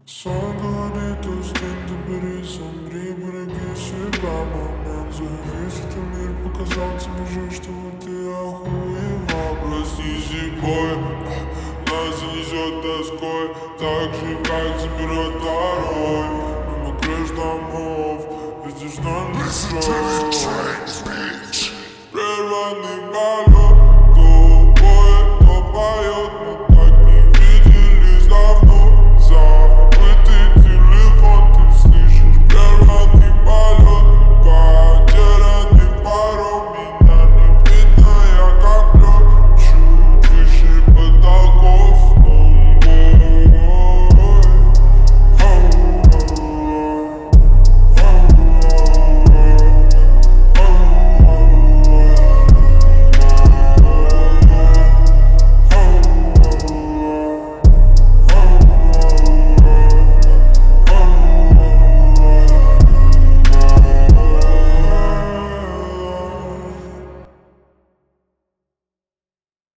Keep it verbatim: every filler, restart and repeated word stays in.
Сон говорит, устань, ты бери, замри, береги себя, момент. Завис, это мир показал тебе же, что ты охуела. Проснись, бой, нас занесет тоской, так же, как заберет порой. Мимо крыш домов, видишь, нам не строят. Прерванный полет.